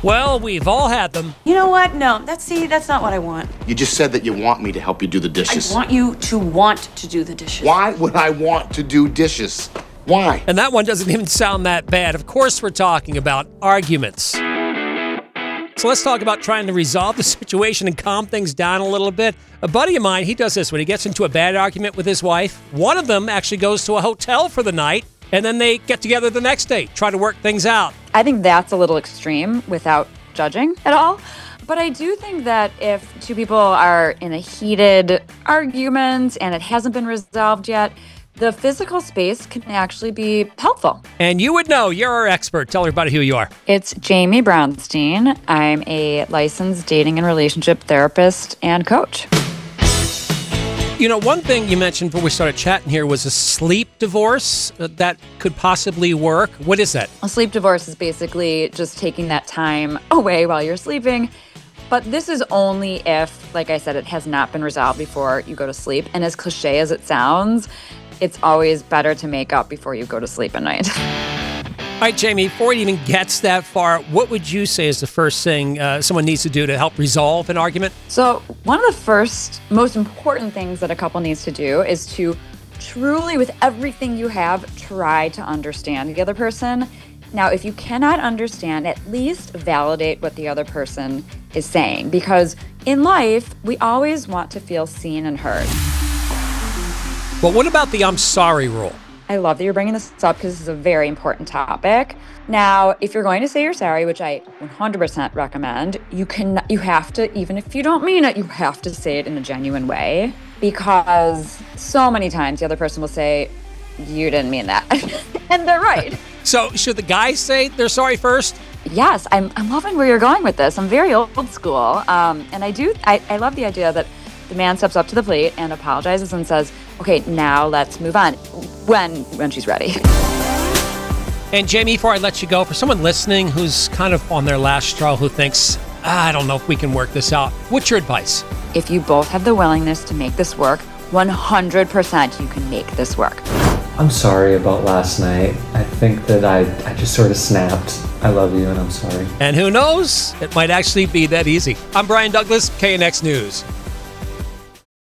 Well, we've all had them. You know what? No, that's not what I want. You just said that you want me to help you do the dishes. I want you to want to do the dishes. Why would I want to do dishes? Why? And that one doesn't even sound that bad. Of course, we're talking about arguments. So let's talk about trying to resolve the situation and calm things down a little bit. A buddy of mine, he does this when he gets into a bad argument with his wife. One of them actually goes to a hotel for the night, and then they get together the next day, try to work things out. I think that's a little extreme without judging at all. But I do think that if two people are in a heated argument and it hasn't been resolved yet, the physical space can actually be helpful. And you would know. You're our expert. Tell everybody who you are. It's Jamie Brownstein. I'm a licensed dating and relationship therapist and coach. You know, one thing you mentioned before we started chatting here was a sleep divorce that could possibly work. What is that? A sleep divorce is basically just taking that time away while you're sleeping. But this is only if, like I said, it has not been resolved before you go to sleep. And as cliche as it sounds, it's always better to make up before you go to sleep at night. All right, Jamie, before it even gets that far, what would you say is the first thing someone needs to do to help resolve an argument? So one of the first, most important things that a couple needs to do is to truly, with everything you have, try to understand the other person. Now, if you cannot understand, at least validate what the other person is saying, because in life, we always want to feel seen and heard. But what about the I'm sorry rule? I love that you're bringing this up because this is a very important topic. Now, if you're going to say you're sorry, which I 100% recommend, you have to, even if you don't mean it, you have to say it in a genuine way, because so many times the other person will say, you didn't mean that. And they're right. So should the guy say they're sorry first? Yes, I'm loving where you're going with this. I'm very old school. And I love the idea that the man steps up to the plate and apologizes and says, okay, now let's move on when she's ready. And Jamie, before I let you go, for someone listening who's kind of on their last straw, who thinks, I don't know if we can work this out, what's your advice? If you both have the willingness to make this work, 100% you can make this work. I'm sorry about last night. I think that I just sort of snapped. I love you and I'm sorry. And who knows? It might actually be that easy. I'm Brian Douglas, KNX News.